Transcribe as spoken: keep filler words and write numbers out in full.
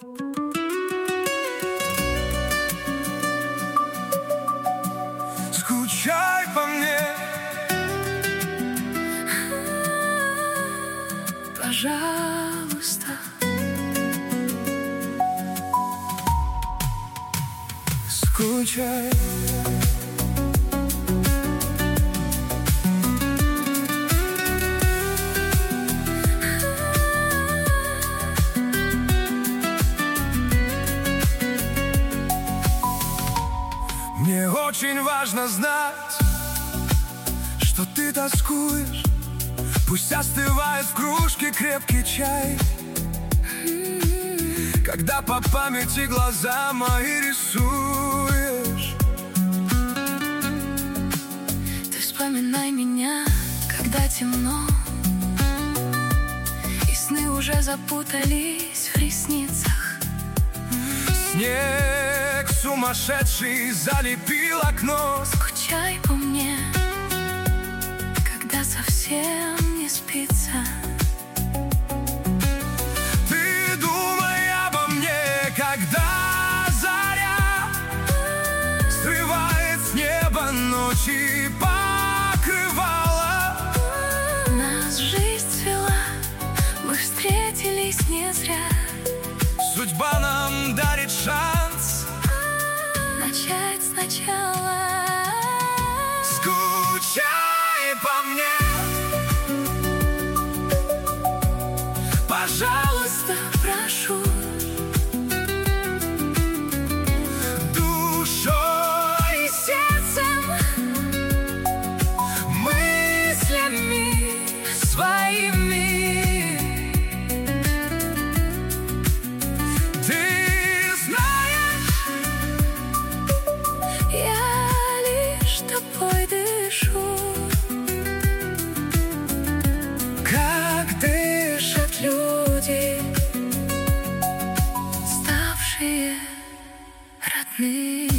Скучай по мне, пожалуйста. Скучай. Мне очень важно знать, что ты тоскуешь. Пусть остывает в кружке крепкий чай, когда по памяти глаза мои рисуешь. Ты вспоминай меня, когда темно, и сны уже запутались в ресницах. Снег сумасшедший залепил окно. Скучай по мне, когда совсем не спится. Ты думай обо мне, когда заря срывает с неба ночи покрывало. Нас жизнь свела, мы встретились не зря. Судьба нам дарит шанс начать сначала. Скучай по мне, Пожалуйста, прошу. душой и Сердцем, мыслями своими. Ты знаешь, Я лишь тобой дышу, как дышат люди, ставшие родными.